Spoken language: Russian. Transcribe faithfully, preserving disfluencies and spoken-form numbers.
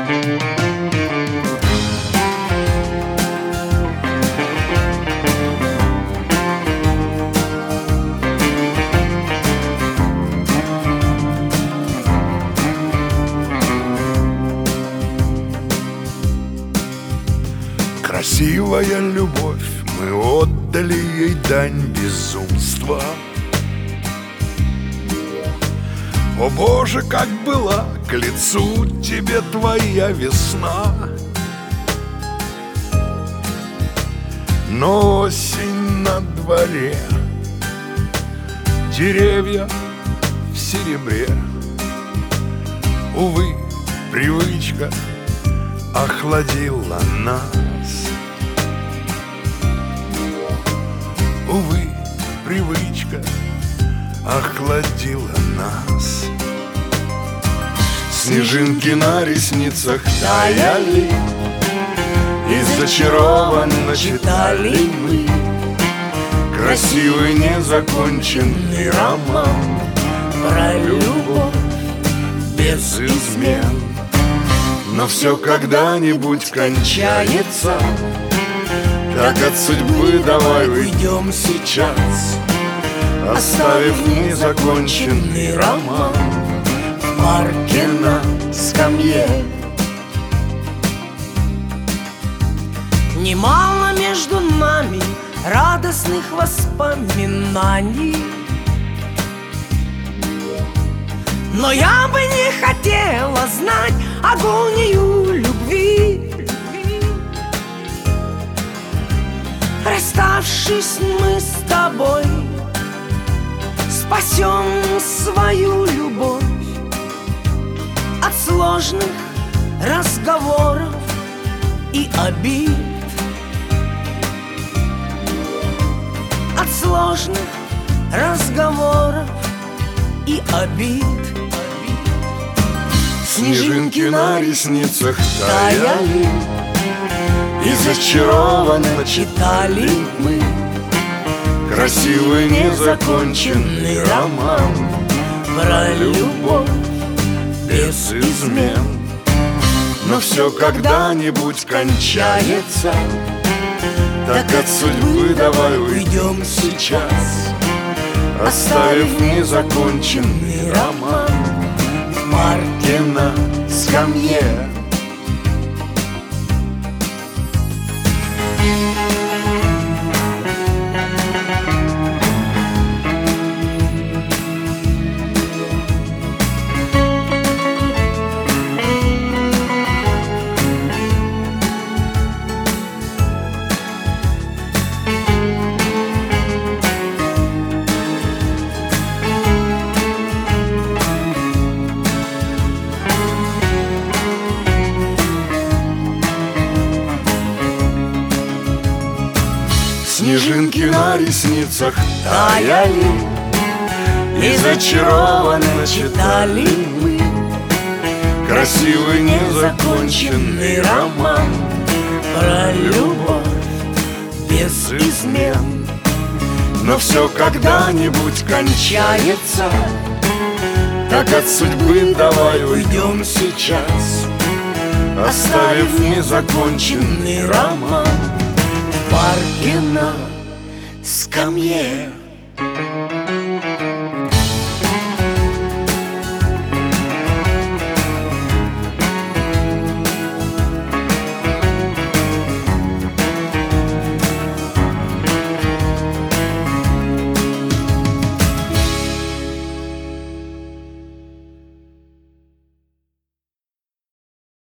Красивая любовь, мы отдали ей дань безумства. О Боже, как была к лицу тебе твоя весна. Но осень на дворе, деревья в серебре. Увы, привычка охладила нас. Увы, привычка охладила нас. Снежинки на ресницах таяли, и зачарованно читали мы красивый незаконченный роман про любовь без измен. Но все когда-нибудь кончается, так от судьбы давай уйдем сейчас, оставив незаконченный роман в парке на скамье. Немало между нами радостных воспоминаний, но я бы не хотела знать агонию любви. Расставшись мы с тобой, спасем свою любовь от сложных разговоров и обид, от сложных разговоров и обид. Снежинки на ресницах таяли, и зачарованно читали мы красивый незаконченный роман про любовь без измен. Но все когда-нибудь кончается, так от судьбы давай уйдем сейчас, оставив незаконченный роман в парке на скамье. Снежинки на ресницах таяли, и зачарованно читали мы красивый незаконченный роман про любовь без измен. Но все когда-нибудь кончается, так от судьбы давай уйдем сейчас, оставив незаконченный роман в парке на скамье.